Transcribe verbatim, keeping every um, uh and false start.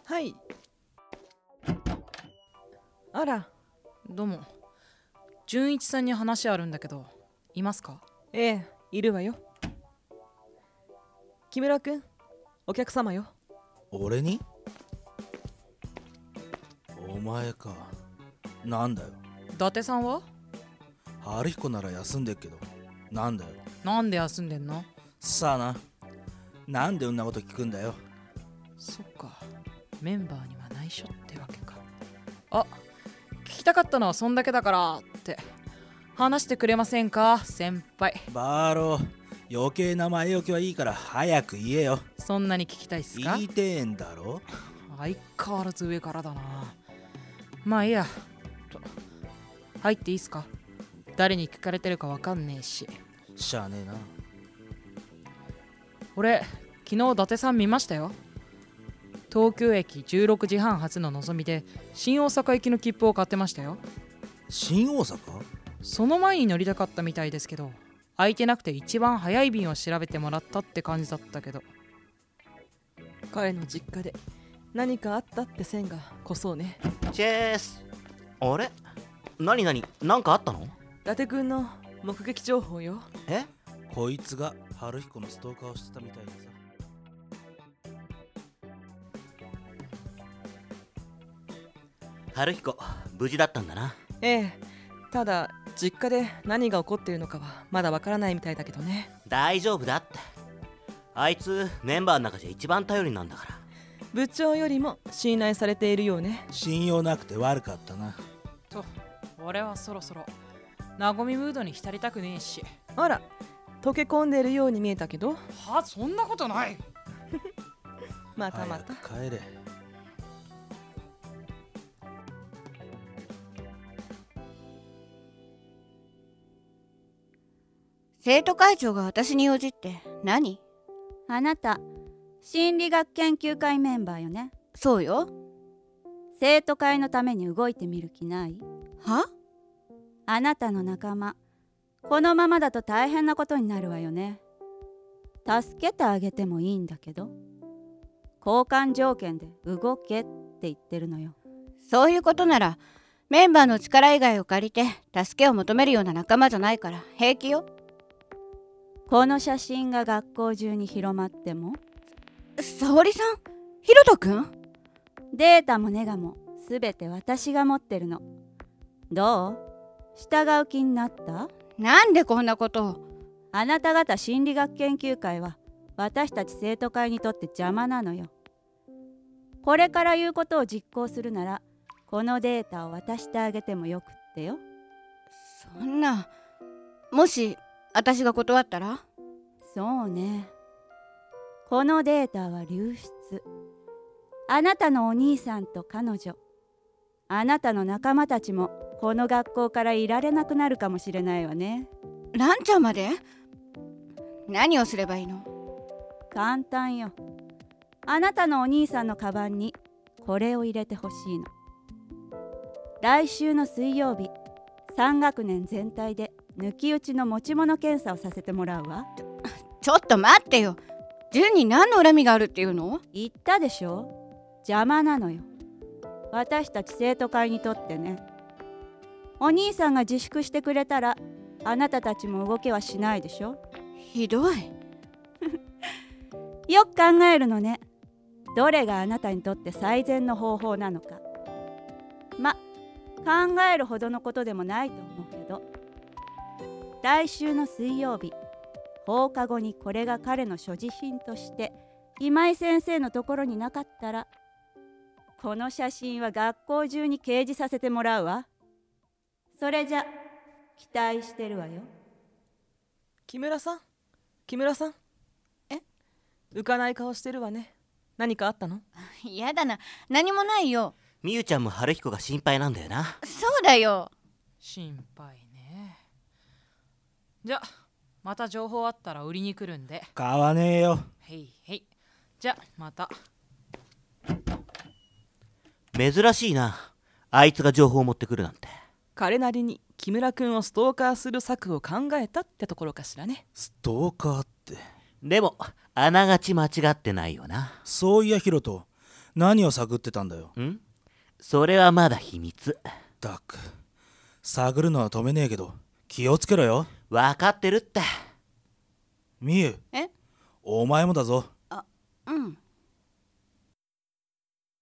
はい。あら、 どうも。純一さんに話あるんだけど、いますか？ ええ、いるわよ。木村くん、お客様よ。 俺に？お前か。なんだよ。 伊達さんは？ 春彦なら休んでっけど、なんだよ。 なんで休んでんの？ さあな。なんでそんなこと聞くんだよ。 そっか、メンバーには内緒ってわけか。あ、聞きたかったのはそんだけだからって話してくれませんか先輩。 バーロー、余計な前置きはいいから早く言えよ。 そんなに聞きたいっすか？ 言いてえんだろ。 相変わらず上からだな。まあいいや。入っていいっすか？誰に聞かれてるかわかんねえし。 しゃあねえな。 俺昨日伊達さん見ましたよ。東京駅じゅうろくじはん発ののぞみで新大阪行きの切符を買ってましたよ。 新大阪？ その前に乗りたかったみたいですけど、空いてなくて一番早い便を調べてもらったって感じだったけど。 彼の実家で何かあったって線が濃そうね。 チェース。あれ、何何、なんかあったの？ 伊達くんの目撃情報よ。 え？ こいつが春彦のストーカーをしてたみたいでさ。 春彦、無事だったんだな。 ええ、ただ実家で何が起こっているのかはまだわからないみたいだけどね。 大丈夫だって。あいつメンバーの中じゃ一番頼りなんだから。 部長よりも信頼されているようね。 信用なくて悪かったな。 と、俺はそろそろ和みムードに浸りたくねえし。 あら、溶け込んでいるように見えたけど。 は、そんなことない。 またまた。 早く帰れ。 生徒会長が私に用事って何？ あなた心理学研究会メンバーよね。 そうよ。 生徒会のために動いてみる気ない？ は？ あなたの仲間、このままだと大変なことになるわよね。助けてあげてもいいんだけど、交換条件で動けって言ってるのよ。 そういうことならメンバーの力以外を借りて助けを求めるような仲間じゃないから平気よ。 この写真が学校中に広まっても？ 沙織さん、ひろとくん？ データもネガもすべて私が持ってるの。どう？従う気になった？ なんでこんなことを？ あなた方心理学研究会は私たち生徒会にとって邪魔なのよ。これから言うことを実行するならこのデータを渡してあげてもよくってよ。 そんな、もし私が断ったら？ そうね。このデータは流出。あなたのお兄さんと彼女、あなたの仲間たちもこの学校からいられなくなるかもしれないわね。 ランちゃんまで？何をすればいいの？ 簡単よ。あなたのお兄さんのカバンにこれを入れてほしいの。来週の水曜日、さん学年全体で抜き打ちの持ち物検査をさせてもらうわ。 ちょっと待ってよ。純に何の恨みがあるっていうの？ 言ったでしょ。邪魔なのよ。私たち生徒会にとってね。お兄さんが自粛してくれたらあなたたちも動けはしないでしょ。 ひどい。 よく考えるのね。どれがあなたにとって最善の方法なのか。ま、考えるほどのことでもないと思うけど、来週の水曜日、放課後にこれが彼の所持品として今井先生のところになかったら、この写真は学校中に掲示させてもらうわ。それじゃ期待してるわよ。 木村さん、木村さん。 え？ 浮かない顔してるわね。何かあったの？ やだな、何もないよ。 みゆちゃんも春彦が心配なんだよな。 そうだよ。 心配ね。じゃまた情報あったら売りに来るんで。 買わねえよ。 へいへい。じゃまた。 珍しいな、あいつが情報を持ってくるなんて。 彼なりに木村くんをストーカーする策を考えたってところかしらね。 ストーカーって。 でもあながち間違ってないよな。 そういやヒロト、 何を探ってたんだよ。 んそれはまだ秘密。 ダック、探るのは止めねえけど気をつけろよ。 分かってるって。 ミユ、 えお前もだぞ。